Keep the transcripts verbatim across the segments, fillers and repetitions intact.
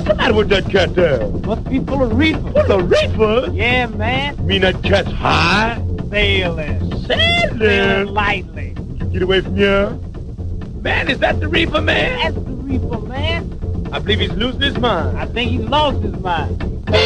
What's the matter with that cat there? Must be full of reefer. Full of reefer? Yeah, man. You mean that cat's high? Sailing. Sailing? Sailing lightly. Get away from here. Man, is that the reefer man? That's the reefer, man. I believe he's losing his mind. I think he's lost his mind.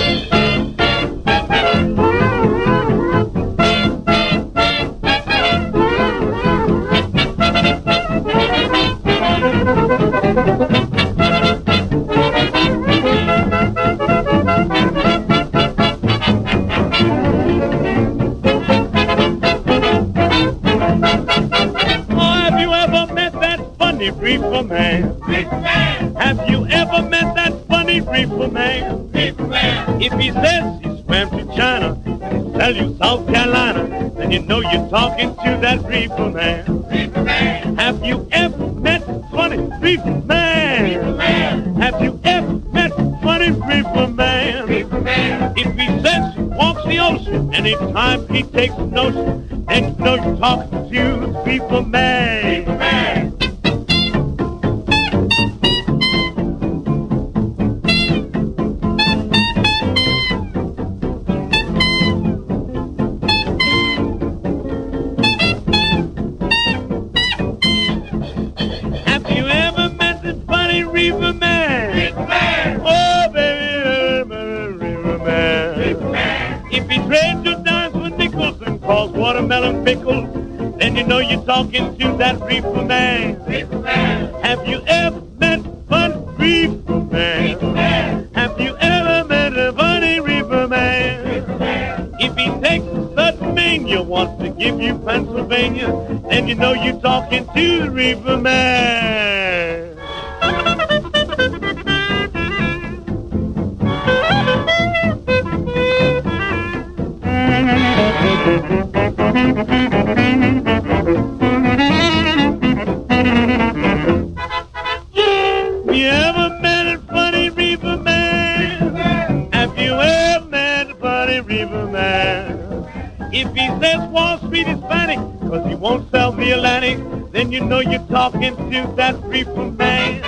Reefer man. Reefer man. Have you ever met that funny reefer man? Reefer man. If he says he swam to China and he tell you South Carolina, then you know you're talking to that reefer man. Reefer man. Have you ever met funny reefer man? Reefer man. Have you ever met funny reefer man? Reefer man. If he says he walks the ocean anytime he takes a notion, then you know you're talking to the reefer man. Reefer man. Reefer man. Reefer man. Oh, baby, reefer man. Reefer man. If he trades your dimes for nickels and calls watermelon pickles, then you know you're talking to that reefer man. Reefer man. Have you ever met funny reefer man? Reefer man. Have you ever met a funny reefer man? Reefer man. If he takes a sudden mania, wants to give you Pennsylvania, then you know you're talking to the reefer man. You ever met a funny reefer man? Have you ever met a funny reefer man? If he says Wall Street is panic because he won't sell the Atlantic, then you know you're talking to that reefer man.